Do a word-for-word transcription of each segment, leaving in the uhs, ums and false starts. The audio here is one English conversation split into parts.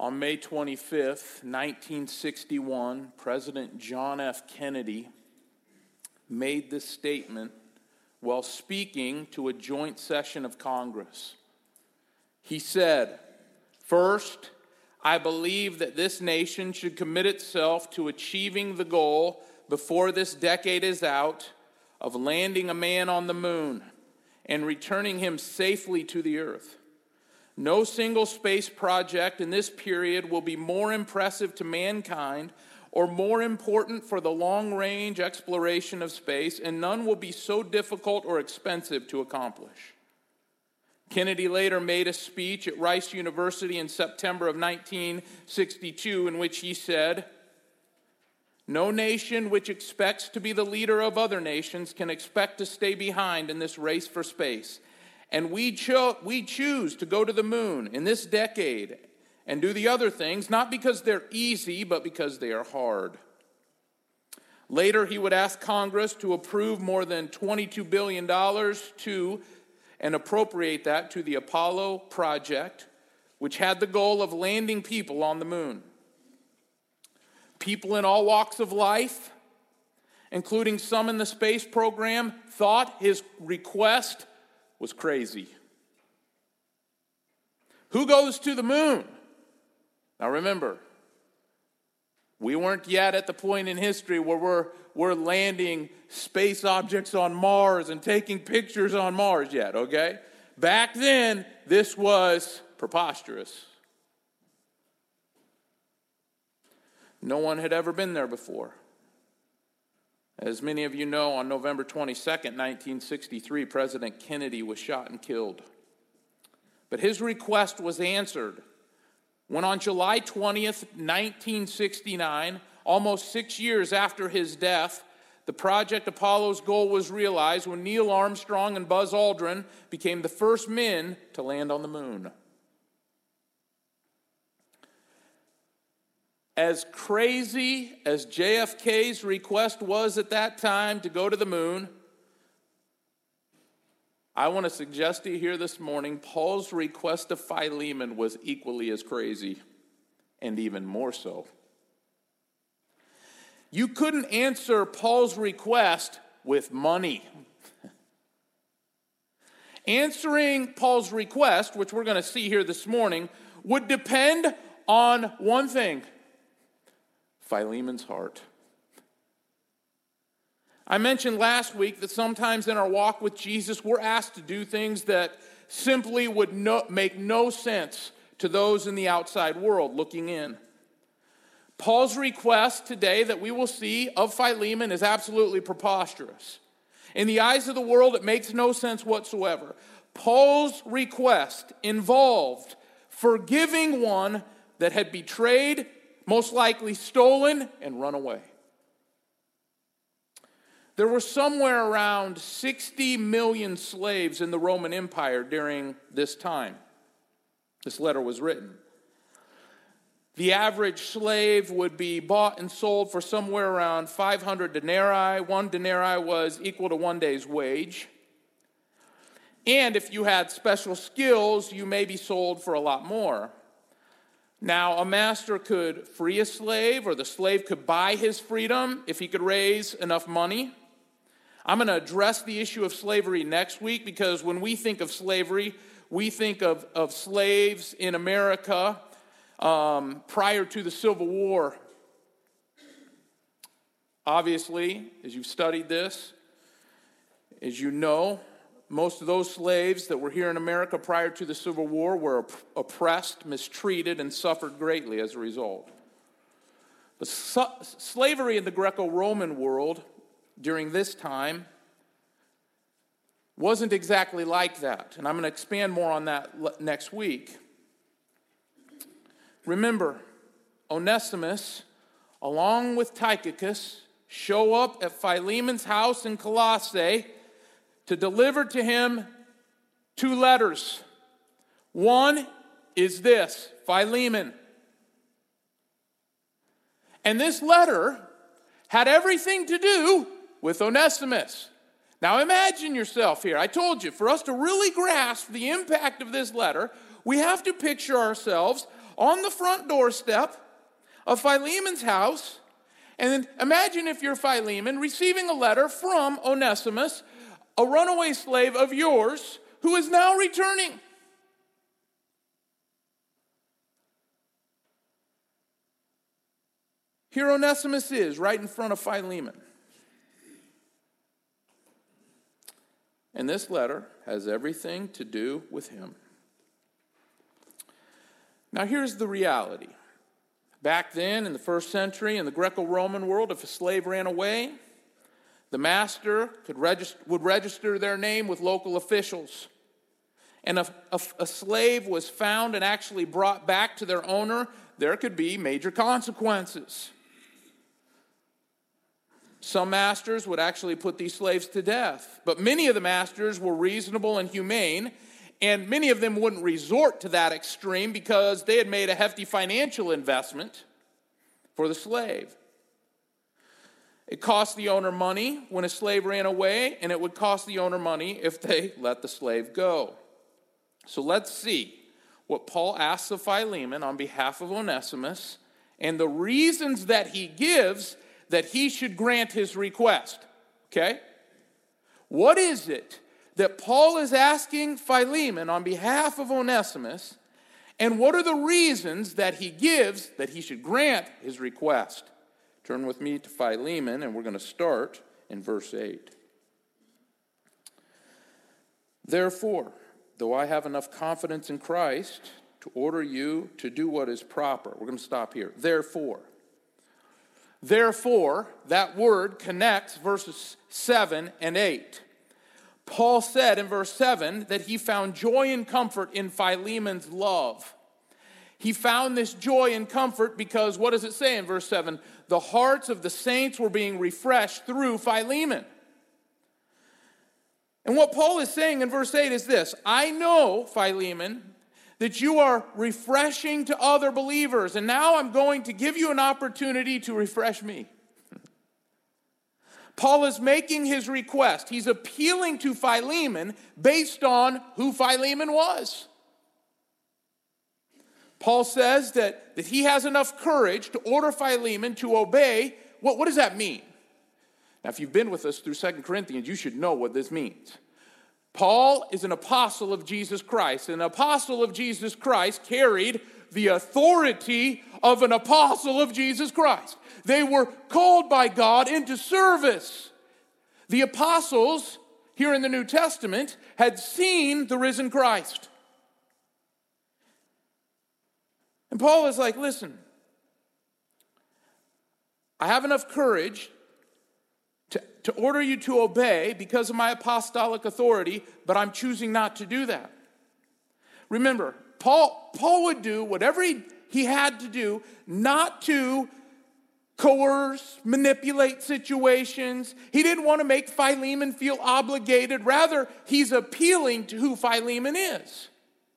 On May twenty-fifth, nineteen sixty-one, President John F. Kennedy made this statement while speaking to a joint session of Congress. He said, "First, I believe that this nation should commit itself to achieving the goal before this decade is out of landing a man on the moon and returning him safely to the earth. No single space project in this period will be more impressive to mankind or more important for the long-range exploration of space, and none will be so difficult or expensive to accomplish." Kennedy later made a speech at Rice University in September of nineteen sixty-two in which he said, "No nation which expects to be the leader of other nations can expect to stay behind in this race for space. And we, cho- we choose to go to the moon in this decade and do the other things, not because they're easy, but because they are hard." Later, he would ask Congress to approve more than twenty-two billion dollars to and appropriate that to the Apollo project, which had the goal of landing people on the moon. People in all walks of life, including some in the space program, thought his request was crazy. Who goes to the moon? Now remember, we weren't yet at the point in history where we're, we're landing space objects on Mars and taking pictures on Mars yet, okay? Back then, this was preposterous. No one had ever been there before. As many of you know, on November twenty-second, nineteen sixty-three, President Kennedy was shot and killed. But his request was answered when on July twentieth, nineteen sixty-nine, almost six years after his death, the Project Apollo's goal was realized when Neil Armstrong and Buzz Aldrin became the first men to land on the moon. As crazy as J F K's request was at that time to go to the moon, I want to suggest to you here this morning, Paul's request to Philemon was equally as crazy, and even more so. You couldn't answer Paul's request with money. Answering Paul's request, which we're going to see here this morning, would depend on one thing: Philemon's heart. I mentioned last week that sometimes in our walk with Jesus, we're asked to do things that simply would no, make no sense to those in the outside world looking in. Paul's request today that we will see of Philemon is absolutely preposterous. In the eyes of the world, it makes no sense whatsoever. Paul's request involved forgiving one that had betrayed, most likely stolen, and run away. There were somewhere around sixty million slaves in the Roman Empire during this time. This letter was written. The average slave would be bought and sold for somewhere around five hundred denarii. One denarii was equal to one day's wage. And if you had special skills, you may be sold for a lot more. Now, a master could free a slave, or the slave could buy his freedom if he could raise enough money. I'm going to address the issue of slavery next week, because when we think of slavery, we think of, of slaves in America um, prior to the Civil War. Obviously, as you've studied this, as you know, most of those slaves that were here in America prior to the Civil War were opp- oppressed, mistreated, and suffered greatly as a result. But su- slavery in the Greco-Roman world during this time wasn't exactly like that. And I'm going to expand more on that l- next week. Remember, Onesimus, along with Tychicus, show up at Philemon's house in Colossae to deliver to him two letters. One is this, Philemon. And this letter had everything to do with Onesimus. Now imagine yourself here. I told you, for us to really grasp the impact of this letter, we have to picture ourselves on the front doorstep of Philemon's house. And then imagine if you're Philemon receiving a letter from Onesimus, a runaway slave of yours, who is now returning. Here Onesimus is, right in front of Philemon. And this letter has everything to do with him. Now here's the reality. Back then, in the first century, in the Greco-Roman world, if a slave ran away, the master could register, would register their name with local officials. And if a, a slave was found and actually brought back to their owner, there could be major consequences. Some masters would actually put these slaves to death. But many of the masters were reasonable and humane, and many of them wouldn't resort to that extreme because they had made a hefty financial investment for the slave. It cost the owner money when a slave ran away, and it would cost the owner money if they let the slave go. So let's see what Paul asks of Philemon on behalf of Onesimus and the reasons that he gives that he should grant his request. Okay? What is it that Paul is asking Philemon on behalf of Onesimus, and what are the reasons that he gives that he should grant his request? Turn with me to Philemon, and we're going to start in verse eight. Therefore, though I have enough confidence in Christ to order you to do what is proper. We're going to stop here. Therefore. Therefore, that word connects verses seven and eight. Paul said in verse seven that he found joy and comfort in Philemon's love. He found this joy and comfort because, what does it say in verse seven? The hearts of the saints were being refreshed through Philemon. And what Paul is saying in verse eight is this: I know, Philemon, that you are refreshing to other believers, and now I'm going to give you an opportunity to refresh me. Paul is making his request. He's appealing to Philemon based on who Philemon was. Paul says that, that he has enough courage to order Philemon to obey. What, what does that mean? Now, if you've been with us through Second Corinthians, you should know what this means. Paul is an apostle of Jesus Christ. An apostle of Jesus Christ carried the authority of an apostle of Jesus Christ. They were called by God into service. The apostles here in the New Testament had seen the risen Christ. And Paul is like, listen, I have enough courage to, to order you to obey because of my apostolic authority, but I'm choosing not to do that. Remember, Paul, Paul would do whatever he, he had to do not to coerce, manipulate situations. He didn't want to make Philemon feel obligated. Rather, he's appealing to who Philemon is.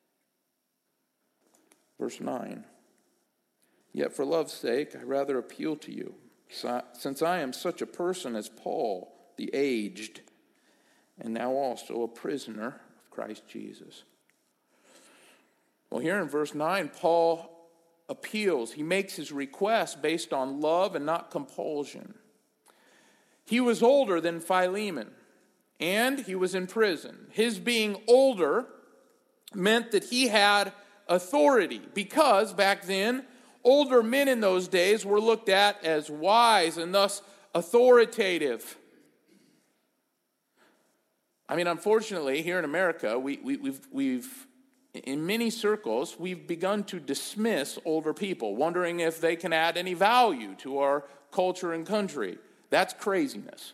Verse nine, yet for love's sake, I rather appeal to you, since I am such a person as Paul, the aged, and now also a prisoner of Christ Jesus. Well, here in verse nine, Paul appeals. He makes his request based on love and not compulsion. He was older than Philemon, and he was in prison. His being older meant that he had authority, because back then, older men in those days were looked at as wise and thus authoritative. I mean, unfortunately, here in America, we, we, we've, we've, in many circles, we've begun to dismiss older people, wondering if they can add any value to our culture and country. That's craziness.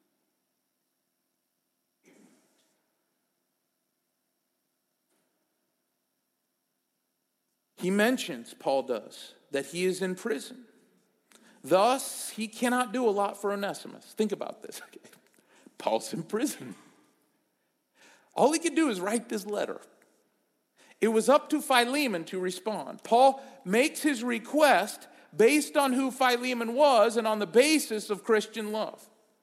He mentions, Paul does, that he is in prison. Thus, he cannot do a lot for Onesimus. Think about this. Okay. Paul's in prison. All he could do is write this letter. It was up to Philemon to respond. Paul makes his request based on who Philemon was and on the basis of Christian love.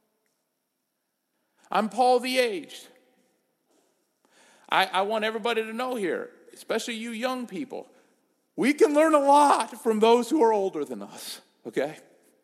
I'm Paul the aged. I, I want everybody to know here, especially you young people, We can learn a lot from those who are older than us, okay?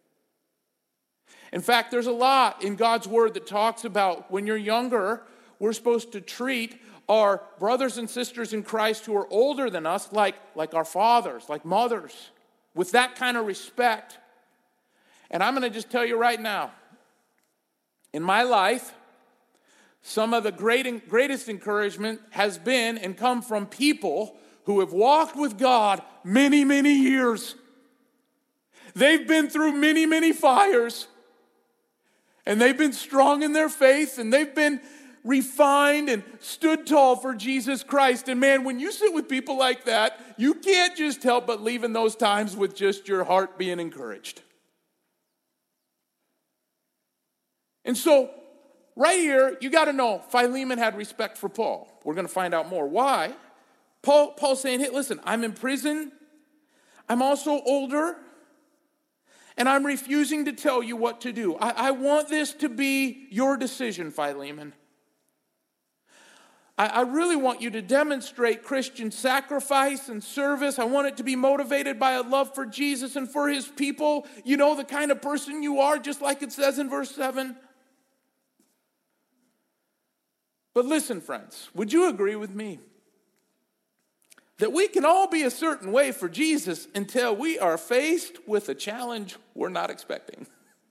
In fact, there's a lot in God's word that talks about when you're younger, we're supposed to treat our brothers and sisters in Christ who are older than us like, like our fathers, like mothers, with that kind of respect. And I'm going to just tell you right now, in my life, some of the great, greatest encouragement has been and come from people who have walked with God many, many years. They've been through many, many fires. And they've been strong in their faith, and they've been refined and stood tall for Jesus Christ. And man, when you sit with people like that, you can't just help but leave in those times with just your heart being encouraged. And so, right here, you got to know, Philemon had respect for Paul. We're going to find out more. Why? Paul, Paul's saying, hey, listen, I'm in prison. I'm also older. And I'm refusing to tell you what to do. I, I want this to be your decision, Philemon. I, I really want you to demonstrate Christian sacrifice and service. I want it to be motivated by a love for Jesus and for his people. You know, the kind of person you are, just like it says in verse seven. But listen, friends, would you agree with me that we can all be a certain way for Jesus until we are faced with a challenge we're not expecting?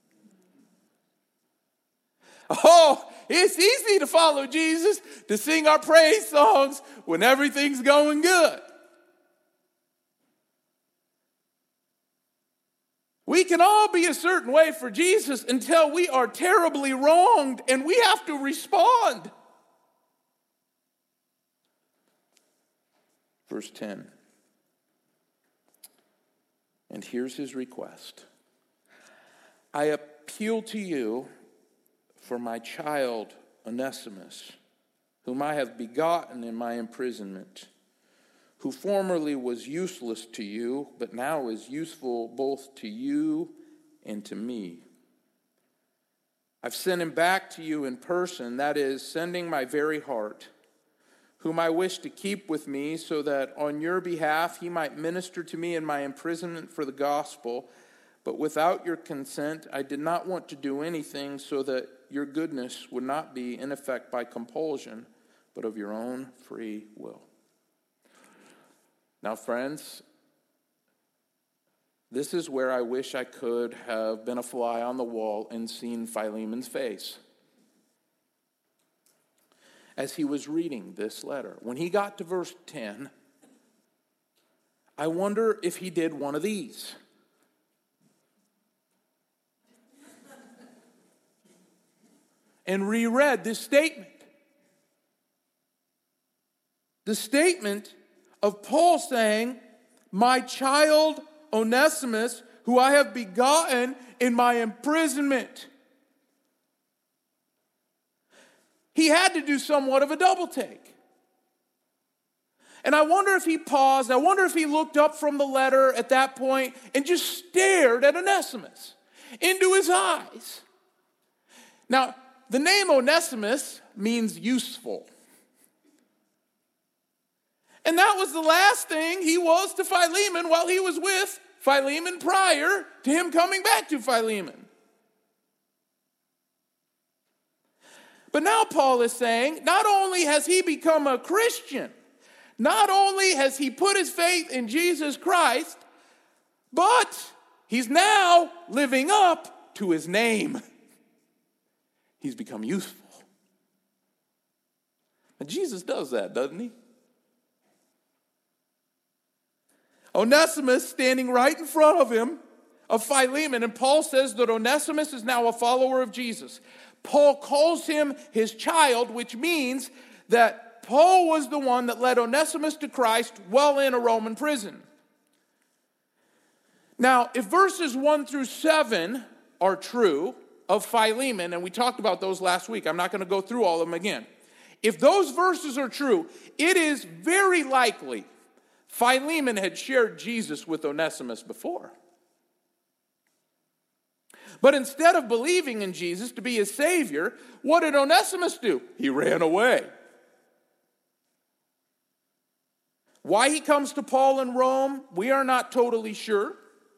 Oh, it's easy to follow Jesus, to sing our praise songs when everything's going good. We can all be a certain way for Jesus until we are terribly wronged and we have to respond. Verse ten. And here's his request. I appeal to you for my child Onesimus, whom I have begotten in my imprisonment, who formerly was useless to you, but now is useful both to you and to me. I've sent him back to you in person, that is, sending my very heart, whom I wish to keep with me, so that on your behalf he might minister to me in my imprisonment for the gospel. But without your consent, I did not want to do anything so that your goodness would not be in effect by compulsion, but of your own free will. Now, friends, this is where I wish I could have been a fly on the wall and seen Philemon's face as he was reading this letter. When he got to verse ten, I wonder if he did one of these. And reread this statement. The statement of Paul saying, my child Onesimus, who I have begotten in my imprisonment. He had to do somewhat of a double take. And I wonder if he paused, I wonder if he looked up from the letter at that point and just stared at Onesimus into his eyes. Now, the name Onesimus means useful. And that was the last thing he was to Philemon while he was with Philemon prior to him coming back to Philemon. But now Paul is saying, not only has he become a Christian, not only has he put his faith in Jesus Christ, but he's now living up to his name. He's become useful. And Jesus does that, doesn't he? Onesimus standing right in front of him, of Philemon, and Paul says that Onesimus is now a follower of Jesus. Paul calls him his child, which means that Paul was the one that led Onesimus to Christ while in a Roman prison. Now, if verses one through seven are true of Philemon, and we talked about those last week, I'm not going to go through all of them again. If those verses are true, it is very likely Philemon had shared Jesus with Onesimus before. But instead of believing in Jesus to be his Savior, what did Onesimus do? He ran away. Why he comes to Paul in Rome, we are not totally sure.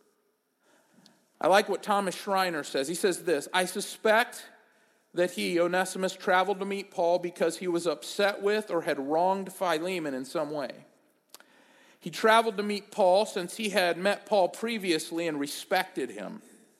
I like what Thomas Schreiner says. He says this, I suspect that he, Onesimus, traveled to meet Paul because he was upset with or had wronged Philemon in some way. He traveled to meet Paul since he had met Paul previously and respected him.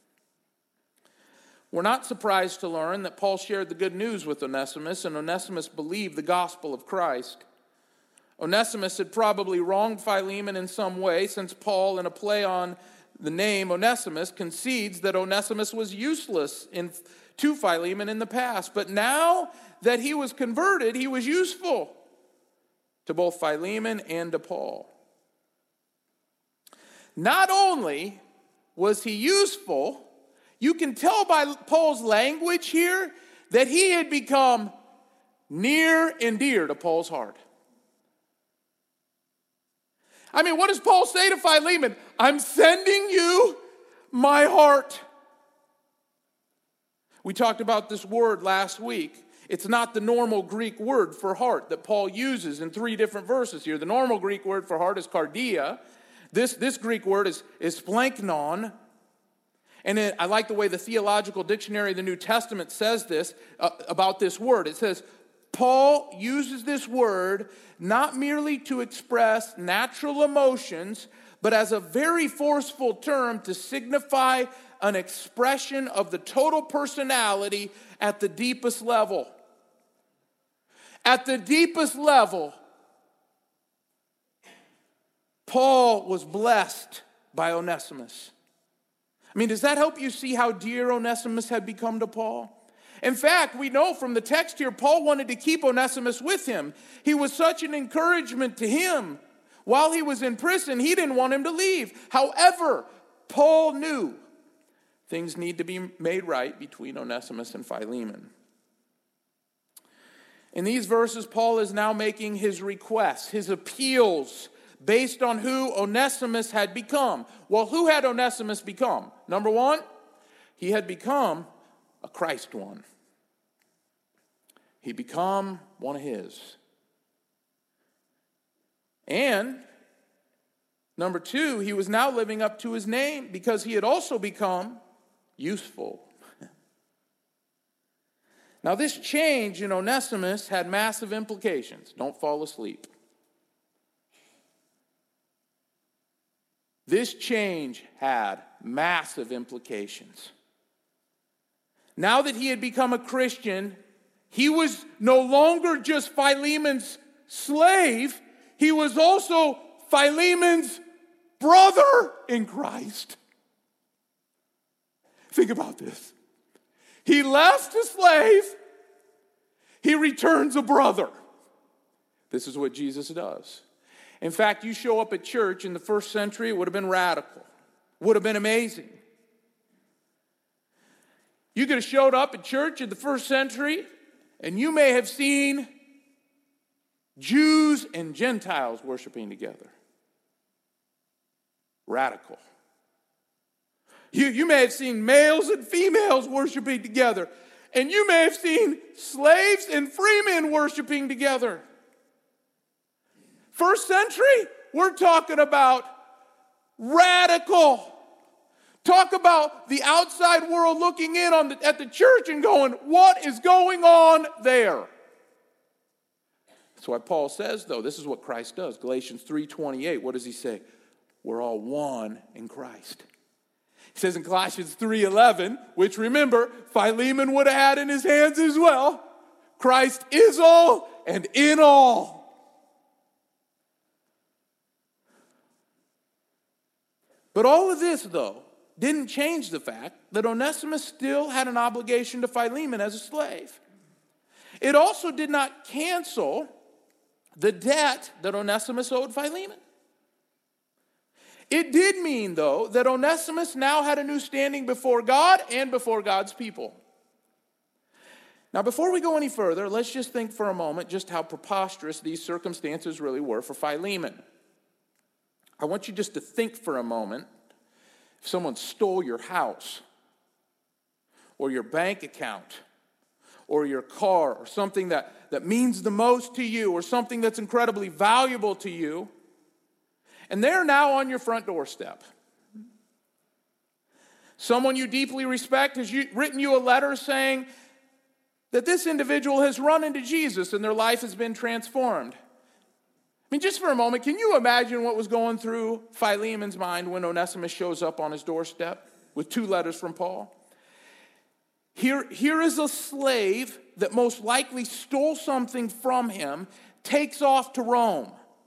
We're not surprised to learn that Paul shared the good news with Onesimus, and Onesimus believed the gospel of Christ. Onesimus had probably wronged Philemon in some way, since Paul, in a play on the name Onesimus, concedes that Onesimus was useless in, to Philemon in the past. But now that he was converted, he was useful to both Philemon and to Paul. Not only was he useful, you can tell by Paul's language here that he had become near and dear to Paul's heart. I mean, what does Paul say to Philemon? I'm sending you my heart. We talked about this word last week. It's not the normal Greek word for heart that Paul uses in three different verses here. The normal Greek word for heart is cardia. This, this Greek word is, is splanknon. And it, I like the way the Theological Dictionary of the New Testament says this uh, about this word. It says, Paul uses this word not merely to express natural emotions, but as a very forceful term to signify an expression of the total personality at the deepest level. At the deepest level, Paul was blessed by Onesimus. I mean, does that help you see how dear Onesimus had become to Paul? In fact, we know from the text here, Paul wanted to keep Onesimus with him. He was such an encouragement to him. While he was in prison, he didn't want him to leave. However, Paul knew things need to be made right between Onesimus and Philemon. In these verses, Paul is now making his requests, his appeals, based on who Onesimus had become. Well, who had Onesimus become? Number one, he had become a Christ one. He become one of his. And number two, he was now living up to his name because he had also become useful. Now, this change in Onesimus had massive implications. Don't fall asleep. This change had massive implications. Now that he had become a Christian, he was no longer just Philemon's slave. He was also Philemon's brother in Christ. Think about this. He left a slave. He returns a brother. This is what Jesus does. In fact, you show up at church in the first century, it would have been radical. Would have been amazing. You could have showed up at church in the first century, and you may have seen Jews and Gentiles worshiping together. Radical. You, you may have seen males and females worshiping together. And you may have seen slaves and freemen worshiping together. First century, we're talking about radical. Talk about the outside world looking in on the, at the church and going, what is going on there? That's why Paul says, though, this is what Christ does. Galatians three twenty-eight, what does he say? We're all one in Christ. He says in Colossians three eleven, which remember, Philemon would have had in his hands as well, Christ is all and in all. But all of this, though, didn't change the fact that Onesimus still had an obligation to Philemon as a slave. It also did not cancel the debt that Onesimus owed Philemon. It did mean, though, that Onesimus now had a new standing before God and before God's people. Now, before we go any further, let's just think for a moment just how preposterous these circumstances really were for Philemon. I want you just to think for a moment, if someone stole your house or your bank account or your car or something that, that means the most to you or something that's incredibly valuable to you, and they're now on your front doorstep. Someone you deeply respect has written you a letter saying that this individual has run into Jesus and their life has been transformed. I mean, just for a moment, can you imagine what was going through Philemon's mind when Onesimus shows up on his doorstep with two letters from Paul? Here, here is a slave that most likely stole something from him, takes off to Rome.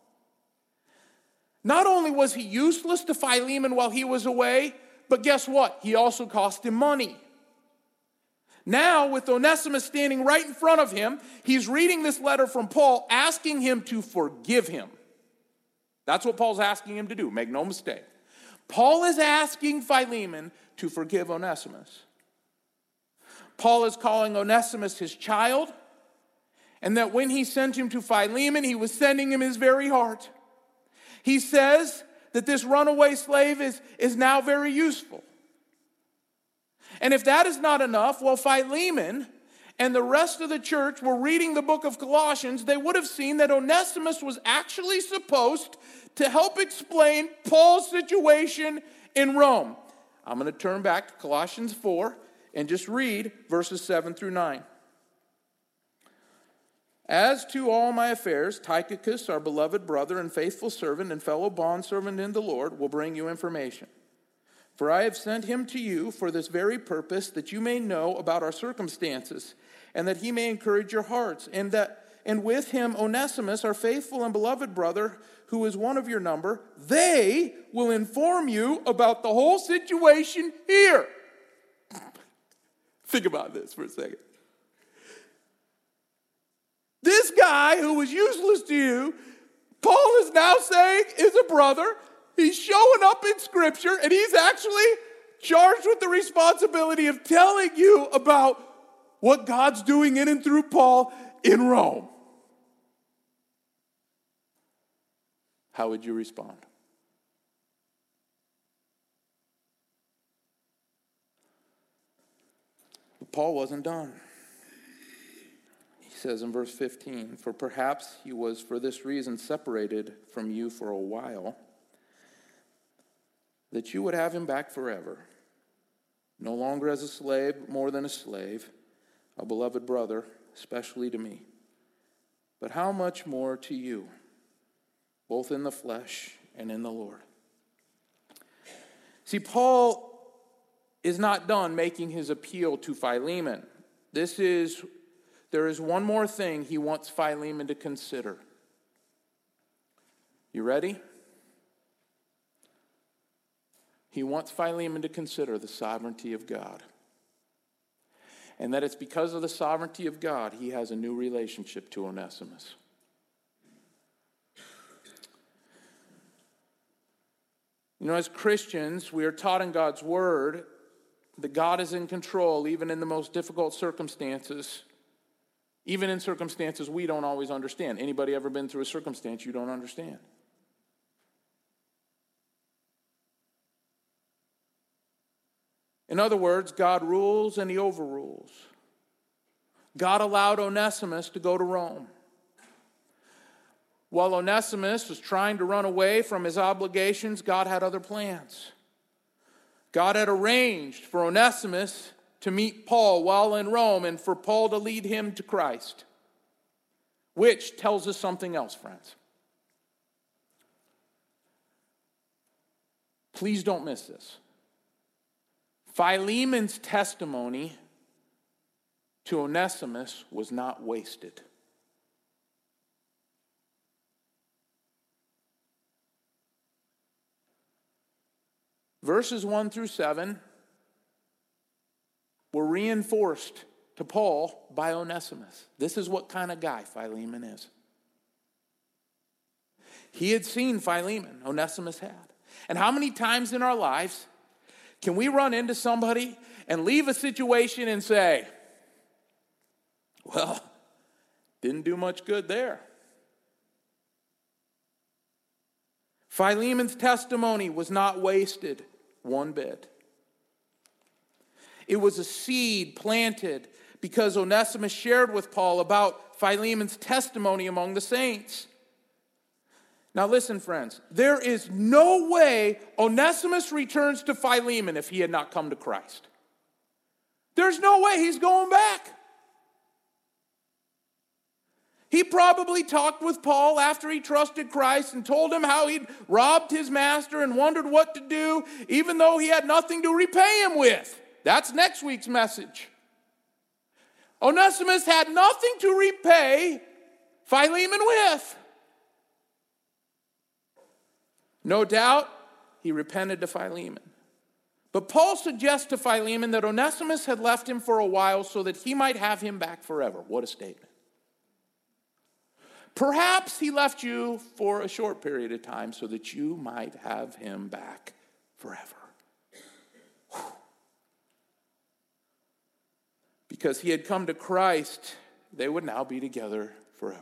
Not only was he useless to Philemon while he was away, but guess what? He also cost him money. Now, with Onesimus standing right in front of him, he's reading this letter from Paul, asking him to forgive him. That's what Paul's asking him to do, make no mistake. Paul is asking Philemon to forgive Onesimus. Paul is calling Onesimus his child, and that when he sent him to Philemon, he was sending him his very heart. He says that this runaway slave is, is now very useful. And if that is not enough, well, Philemon and the rest of the church were reading the book of Colossians, they would have seen that Onesimus was actually supposed to help explain Paul's situation in Rome. I'm going to turn back to Colossians four and just read verses seven through nine. As to all my affairs, Tychicus, our beloved brother and faithful servant and fellow bondservant in the Lord, will bring you information. For I have sent him to you for this very purpose, that you may know about our circumstances, and that he may encourage your hearts, and that and with him Onesimus, our faithful and beloved brother, who is one of your number, they will inform you about the whole situation here. Think about this for a second. This guy who was useless to you, Paul is now saying is a brother. He's showing up in Scripture, and he's actually charged with the responsibility of telling you about what God's doing in and through Paul in Rome. How would you respond? But Paul wasn't done. He says in verse fifteen, for perhaps he was for this reason separated from you for a while, that you would have him back forever, no longer as a slave, more than a slave, a beloved brother, especially to me. But how much more to you, both in the flesh and in the Lord. See, Paul is not done making his appeal to Philemon. This is, there is one more thing he wants Philemon to consider. You ready? He wants Philemon to consider the sovereignty of God. And that it's because of the sovereignty of God he has a new relationship to Onesimus. You know, as Christians, we are taught in God's word that God is in control even in the most difficult circumstances, even in circumstances we don't always understand. Anybody ever been through a circumstance you don't understand? In other words, God rules and he overrules. God allowed Onesimus to go to Rome. While Onesimus was trying to run away from his obligations, God had other plans. God had arranged for Onesimus to meet Paul while in Rome and for Paul to lead him to Christ, which tells us something else, friends. Please don't miss this. Philemon's testimony to Onesimus was not wasted. Verses one through seven were reinforced to Paul by Onesimus. This is what kind of guy Philemon is. He had seen Philemon, Onesimus had. And how many times in our lives can we run into somebody and leave a situation and say, well, didn't do much good there. Philemon's testimony was not wasted one bit. It was a seed planted because Onesimus shared with Paul about Philemon's testimony among the saints. Now listen, friends, there is no way Onesimus returns to Philemon if he had not come to Christ. There's no way he's going back. He probably talked with Paul after he trusted Christ and told him how he'd robbed his master and wondered what to do, even though he had nothing to repay him with. That's next week's message. Onesimus had nothing to repay Philemon with. No doubt, he repented to Philemon. But Paul suggests to Philemon that Onesimus had left him for a while so that he might have him back forever. What a statement. Perhaps he left you for a short period of time so that you might have him back forever. Whew. Because he had come to Christ, they would now be together forever.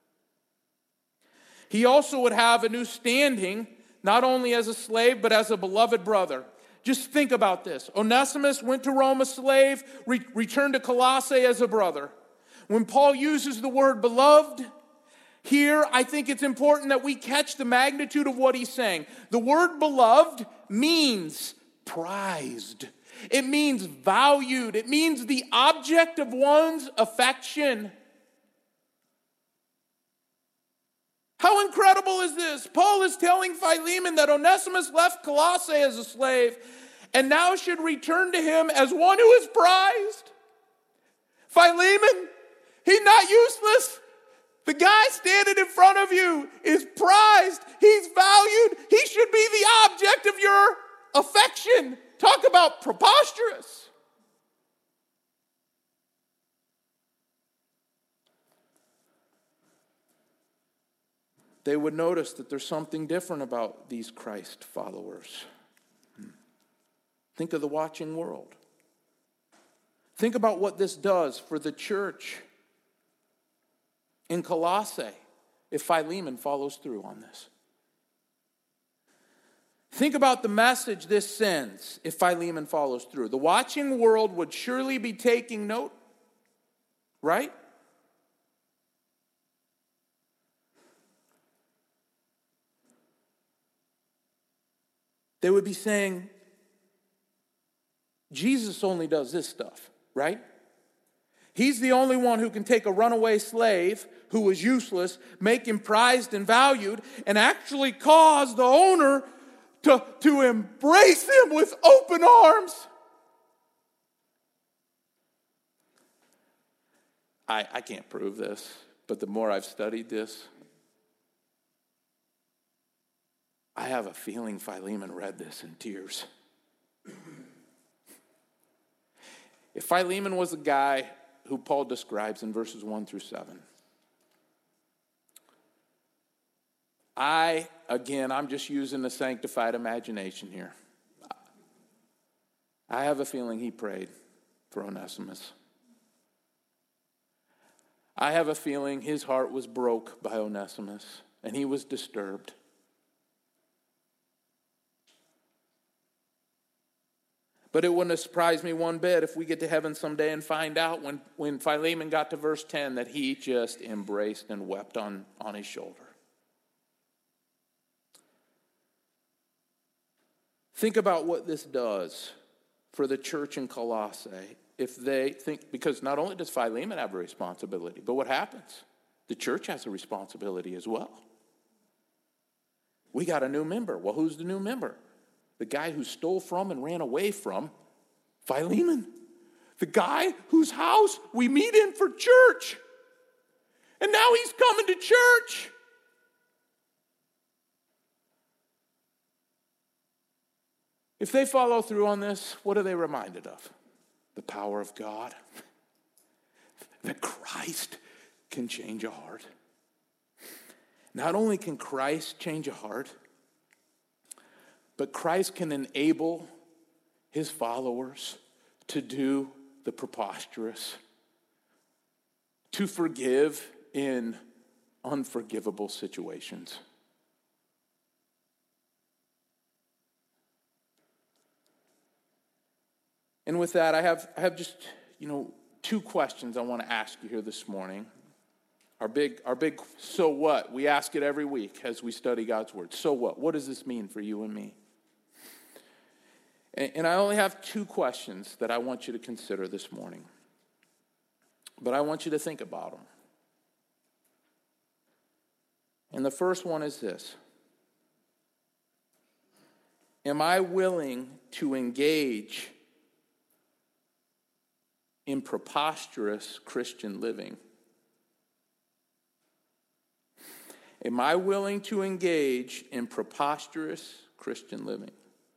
He also would have a new standing, not only as a slave, but as a beloved brother. Just think about this. Onesimus went to Rome a slave, re- returned to Colossae as a brother. When Paul uses the word beloved here, I think it's important that we catch the magnitude of what he's saying. The word beloved means prized. It means valued. It means the object of one's affection. How incredible is this? Paul is telling Philemon that Onesimus left Colossae as a slave and now should return to him as one who is prized. Philemon, he's not useless. The guy standing in front of you is prized. He's valued. He should be the object of your affection. Talk about preposterous. They would notice that there's something different about these Christ followers. Think of the watching world. Think about what this does for the church in Colossae if Philemon follows through on this. Think about the message this sends if Philemon follows through. The watching world would surely be taking note, right? They would be saying, Jesus only does this stuff, right? He's the only one who can take a runaway slave who was useless, make him prized and valued, and actually cause the owner to, to embrace him with open arms. I, I can't prove this, but the more I've studied this, I have a feeling Philemon read this in tears. If Philemon was a guy who Paul describes in verses one through seven, I, again, I'm just using the sanctified imagination here. I have a feeling he prayed for Onesimus. I have a feeling his heart was broke by Onesimus, and he was disturbed. But it wouldn't have surprised me one bit if we get to heaven someday and find out when, when Philemon got to verse ten that he just embraced and wept on, on his shoulder. Think about what this does for the church in Colossae if they think, because not only does Philemon have a responsibility, but what happens? The church has a responsibility as well. We got a new member. Well, who's the new member? The guy who stole from and ran away from Philemon. The guy whose house we meet in for church. And now he's coming to church. If they follow through on this, what are they reminded of? The power of God. That Christ can change a heart. Not only can Christ change a heart, but Christ can enable his followers to do the preposterous, to forgive in unforgivable situations. And with that, I have, I have just, you know, two questions I want to ask you here this morning. Our big, our big so what? We ask it every week as we study God's word. So what? What does this mean for you and me? And, and I only have two questions that I want you to consider this morning. But I want you to think about them. And the first one is this. Am I willing to engage in preposterous Christian living? Am I willing to engage in preposterous Christian living?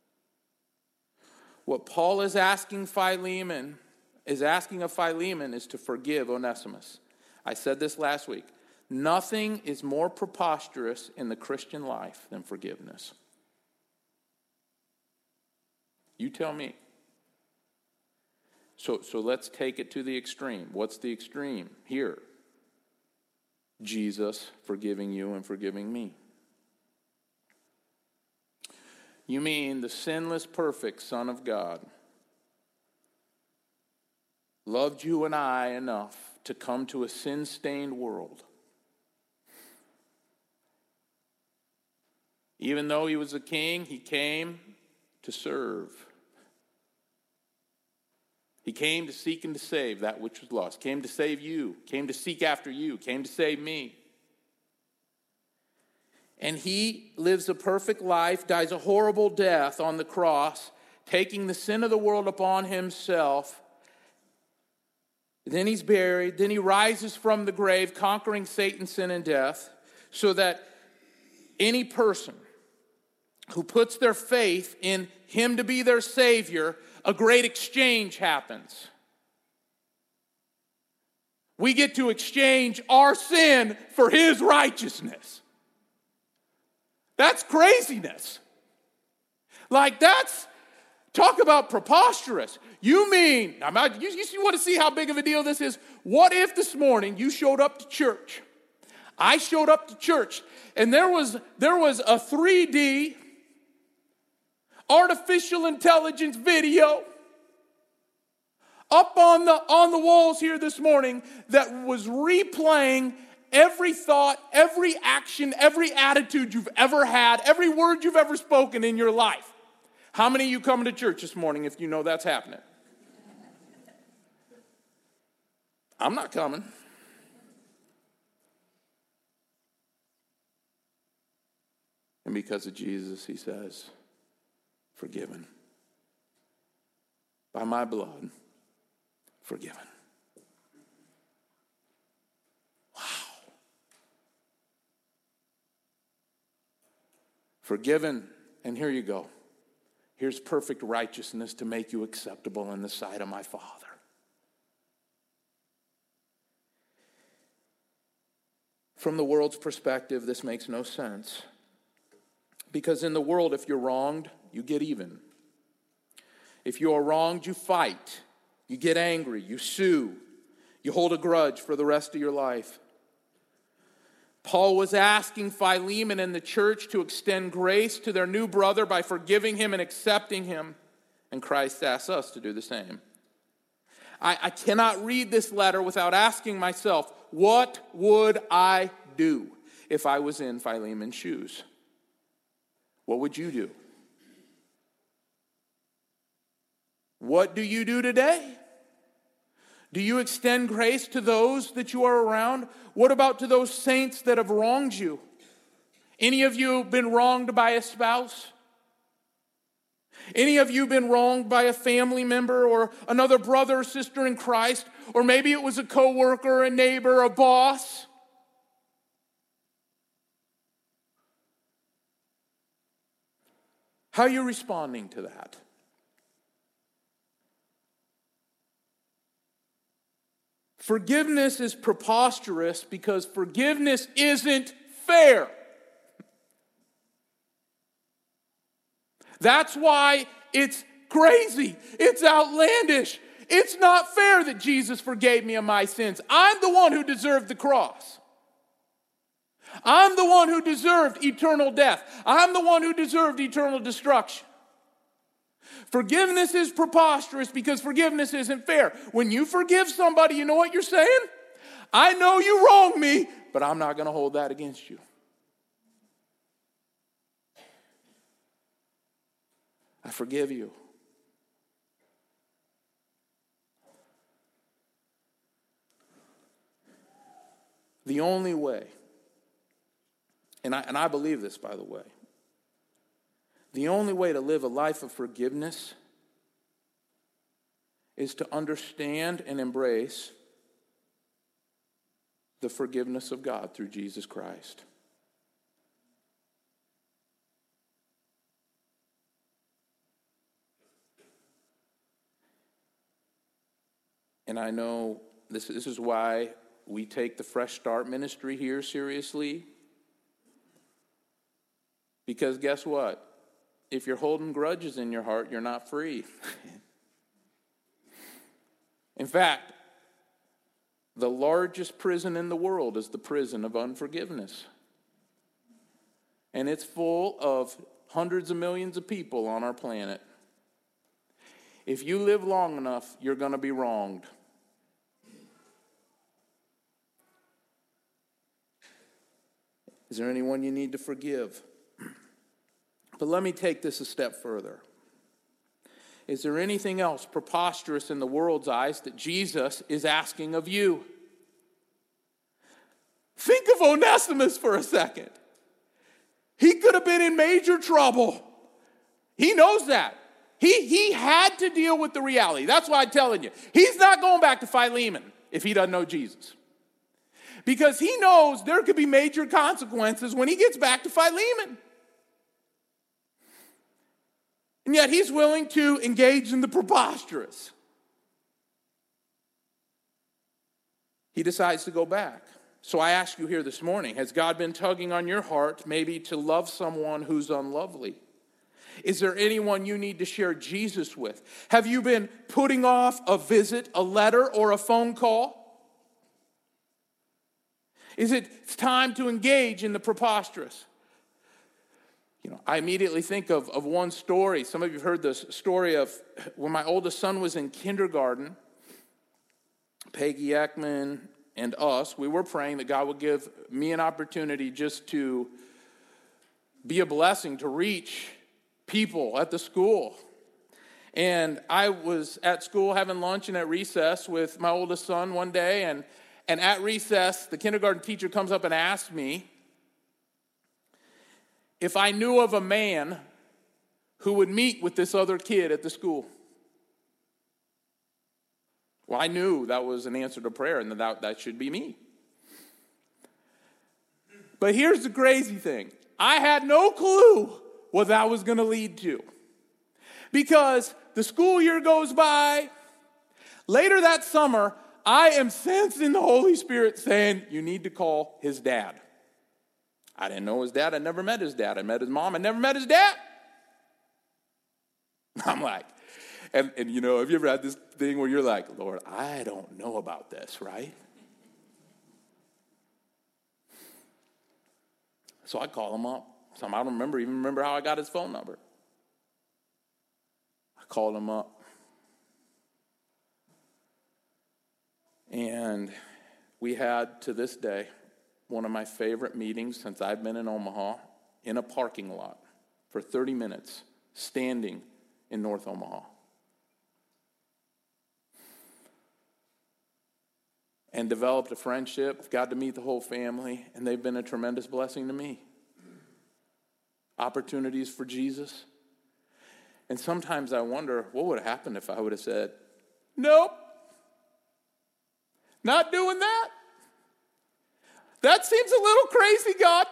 What Paul is asking Philemon, is asking of Philemon is to forgive Onesimus. I said this last week. Nothing is more preposterous in the Christian life than forgiveness. You tell me. So, so let's take it to the extreme. What's the extreme? Here. Jesus forgiving you and forgiving me. You mean the sinless, perfect Son of God loved you and I enough to come to a sin-stained world. Even though he was a king, he came to serve. He came to seek and to save that which was lost. Came to save you. Came to seek after you. Came to save me. And he lives a perfect life, dies a horrible death on the cross, taking the sin of the world upon himself. Then he's buried. Then he rises from the grave, conquering Satan, sin, and death, so that any person who puts their faith in him to be their Savior, a great exchange happens. We get to exchange our sin for his righteousness. That's craziness. Like that's, talk about preposterous. You mean, I'm not, you, you want to see how big of a deal this is? What if this morning you showed up to church? I showed up to church and there was, there was a three D artificial intelligence video up on the on the walls here this morning that was replaying every thought, every action, every attitude you've ever had, every word you've ever spoken in your life. How many of you coming to church this morning if you know that's happening? I'm not coming. And because of Jesus, he says, forgiven. By my blood, forgiven. Wow. Forgiven, and here you go. Here's perfect righteousness to make you acceptable in the sight of my Father. From the world's perspective, this makes no sense. Because in the world, if you're wronged, you get even. If you are wronged, you fight. You get angry. You sue. You hold a grudge for the rest of your life. Paul was asking Philemon and the church to extend grace to their new brother by forgiving him and accepting him. And Christ asks us to do the same. I, I cannot read this letter without asking myself, what would I do if I was in Philemon's shoes? What would you do? What do you do today? Do you extend grace to those that you are around? What about to those saints that have wronged you? Any of you been wronged by a spouse? Any of you been wronged by a family member or another brother or sister in Christ? Or maybe it was a coworker, a neighbor, a boss? How are you responding to that? Forgiveness is preposterous because forgiveness isn't fair. That's why it's crazy. It's outlandish. It's not fair that Jesus forgave me of my sins. I'm the one who deserved the cross. I'm the one who deserved eternal death. I'm the one who deserved eternal destruction. Forgiveness is preposterous because forgiveness isn't fair. When you forgive somebody, you know what you're saying? I know you wronged me, but I'm not going to hold that against you. I forgive you. The only way, and I, and I believe this, by the way, the only way to live a life of forgiveness is to understand and embrace the forgiveness of God through Jesus Christ. And I know this, this is why we take the Fresh Start ministry here seriously. Because guess what? If you're holding grudges in your heart, you're not free. In fact, the largest prison in the world is the prison of unforgiveness. And it's full of hundreds of millions of people on our planet. If you live long enough, you're going to be wronged. Is there anyone you need to forgive? But let me take this a step further. Is there anything else preposterous in the world's eyes that Jesus is asking of you? Think of Onesimus for a second. He could have been in major trouble. He knows that. He, he had to deal with the reality. That's why I'm telling you. He's not going back to Philemon if he doesn't know Jesus. Because he knows there could be major consequences when he gets back to Philemon. And yet he's willing to engage in the preposterous. He decides to go back. So I ask you here this morning, has God been tugging on your heart maybe to love someone who's unlovely? Is there anyone you need to share Jesus with? Have you been putting off a visit, a letter, or a phone call? Is it time to engage in the preposterous? You know, I immediately think of, of one story. Some of you have heard this story of when my oldest son was in kindergarten, Peggy Ekman and us, we were praying that God would give me an opportunity just to be a blessing, to reach people at the school. And I was at school having lunch and at recess with my oldest son one day, and And at recess, the kindergarten teacher comes up and asks me if I knew of a man who would meet with this other kid at the school. Well, I knew that was an answer to prayer and that that should be me. But here's the crazy thing. I had no clue what that was going to lead to. Because the school year goes by. Later that summer, I am sensing the Holy Spirit saying, you need to call his dad. I didn't know his dad. I never met his dad. I met his mom. I never met his dad. I'm like, and, and you know, have you ever had this thing where you're like, Lord, I don't know about this, right? So I call him up. So I don't remember, even remember how I got his phone number. I called him up. And we had, to this day, one of my favorite meetings since I've been in Omaha, in a parking lot for thirty minutes, standing in North Omaha. And developed a friendship, got to meet the whole family, and they've been a tremendous blessing to me. Opportunities for Jesus. And sometimes I wonder, what would have happened if I would have said, nope. Not doing that? That seems a little crazy, God.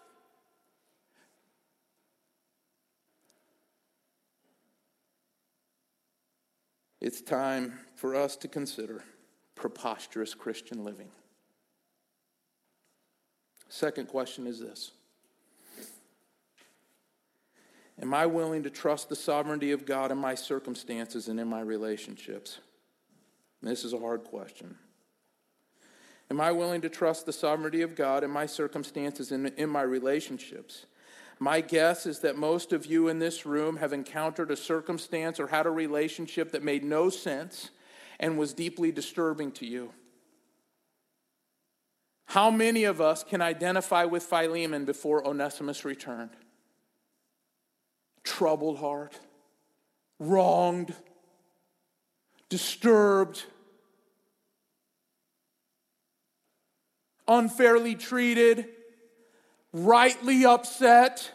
It's time for us to consider preposterous Christian living. Second question is this. Am I willing to trust the sovereignty of God in my circumstances and in my relationships? And this is a hard question. Am I willing to trust the sovereignty of God in my circumstances and in my relationships? My guess is that most of you in this room have encountered a circumstance or had a relationship that made no sense and was deeply disturbing to you. How many of us can identify with Philemon before Onesimus returned? Troubled heart, wronged, disturbed, unfairly treated, rightly upset.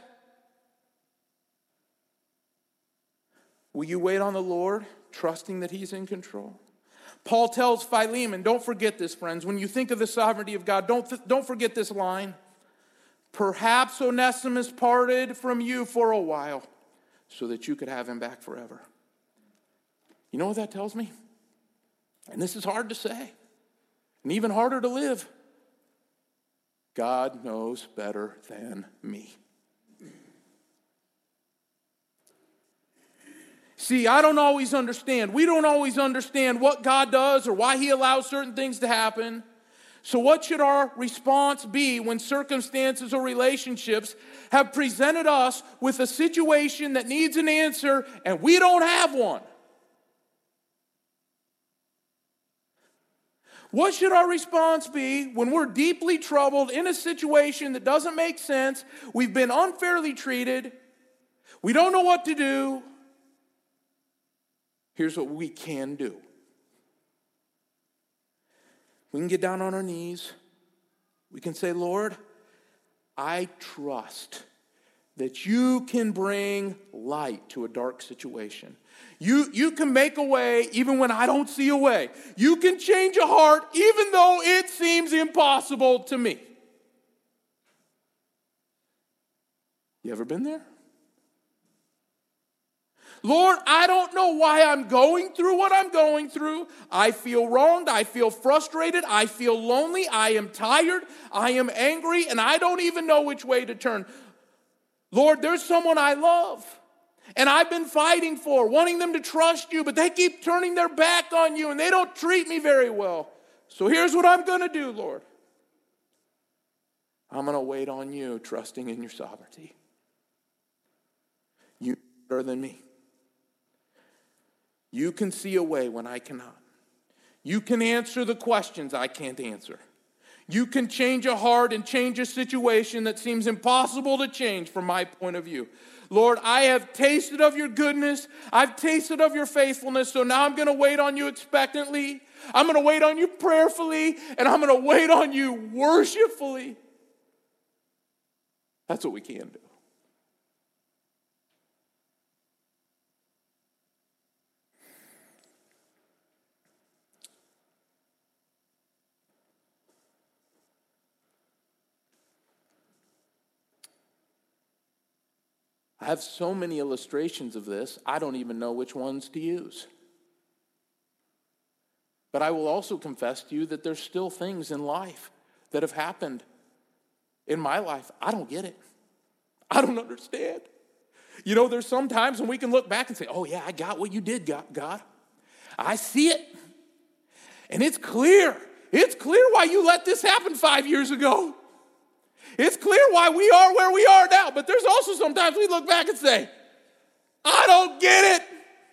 Will you wait on the Lord, trusting that He's in control? Paul tells Philemon, don't forget this, friends. When you think of the sovereignty of God, don't, th- don't forget this line. Perhaps Onesimus parted from you for a while so that you could have him back forever. You know what that tells me? And this is hard to say, and even harder to live. God knows better than me. See, I don't always understand. We don't always understand what God does or why He allows certain things to happen. So what should our response be when circumstances or relationships have presented us with a situation that needs an answer and we don't have one? What should our response be when we're deeply troubled in a situation that doesn't make sense? We've been unfairly treated. We don't know what to do. Here's what we can do. We can get down on our knees. We can say, Lord, I trust that you can bring light to a dark situation. You, you can make a way even when I don't see a way. You can change a heart even though it seems impossible to me. You ever been there? Lord, I don't know why I'm going through what I'm going through. I feel wronged. I feel frustrated. I feel lonely. I am tired. I am angry, and I don't even know which way to turn. Lord, there's someone I love, and I've been fighting for, wanting them to trust you, but they keep turning their back on you, and they don't treat me very well. So here's what I'm going to do, Lord. I'm going to wait on you, trusting in your sovereignty. You are better than me. You can see a way when I cannot. You can answer the questions I can't answer. You can change a heart and change a situation that seems impossible to change from my point of view. Lord, I have tasted of your goodness. I've tasted of your faithfulness. So now I'm going to wait on you expectantly. I'm going to wait on you prayerfully. And I'm going to wait on you worshipfully. That's what we can do. I have so many illustrations of this, I don't even know which ones to use. But I will also confess to you that there's still things in life that have happened in my life. I don't get it. I don't understand. You know, there's some times when we can look back and say, oh yeah, I got what you did, God. I see it. And it's clear. It's clear why you let this happen five years ago. It's clear why we are where we are now. But there's also sometimes we look back and say, I don't get it.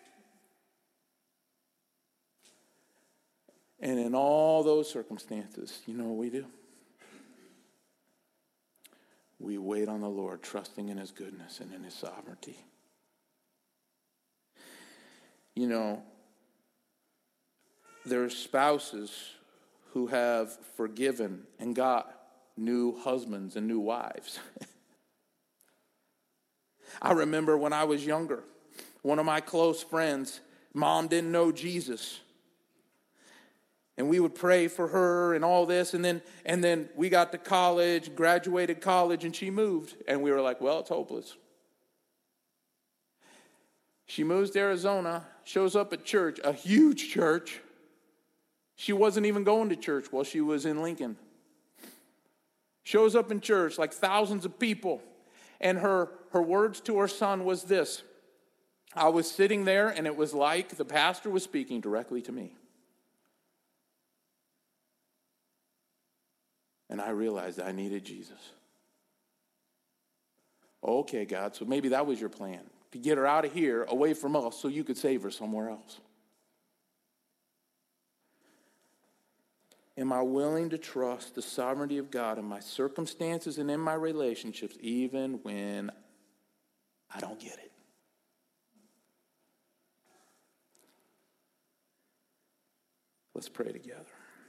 And in all those circumstances, you know what we do? We wait on the Lord, trusting in His goodness and in His sovereignty. You know, there are spouses who have forgiven and got new husbands and new wives. I remember when I was younger, one of my close friends, mom didn't know Jesus. And we would pray for her and all this. And then, and then we got to college, graduated college, and she moved. And we were like, well, it's hopeless. She moves to Arizona, shows up at church, a huge church. She wasn't even going to church while she was in Lincoln. Shows up in church, like thousands of people. And her, her words to her son was this. I was sitting there, and it was like the pastor was speaking directly to me. And I realized I needed Jesus. Okay, God, so maybe that was your plan, to get her out of here, away from us, so you could save her somewhere else. am I willing to trust the sovereignty of God in my circumstances and in my relationships, even when I don't get it? Let's pray together.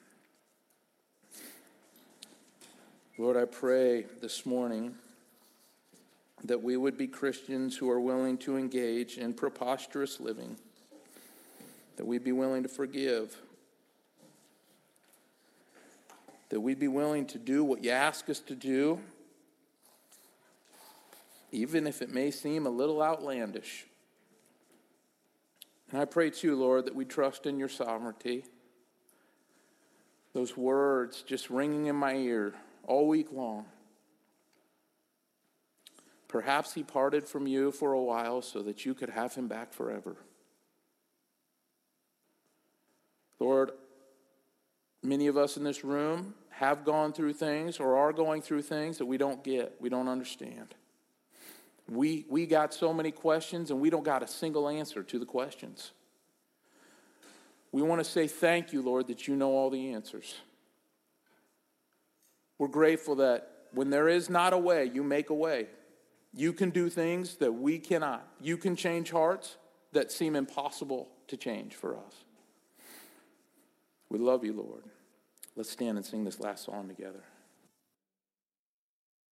Lord, I pray this morning that we would be Christians who are willing to engage in preposterous living, that we'd be willing to forgive, that we'd be willing to do what you ask us to do, even if it may seem a little outlandish. And I pray too, Lord, that we trust in your sovereignty. Those words just ringing in my ear all week long. Perhaps he parted from you for a while so that you could have him back forever. Lord, many of us in this room have gone through things or are going through things that we don't get, we don't understand. We, we got so many questions and we don't got a single answer to the questions. We want to say thank you, Lord, that you know all the answers. We're grateful that when there is not a way, you make a way. You can do things that we cannot. You can change hearts that seem impossible to change for us. We love you, Lord. Let's stand and sing this last song together.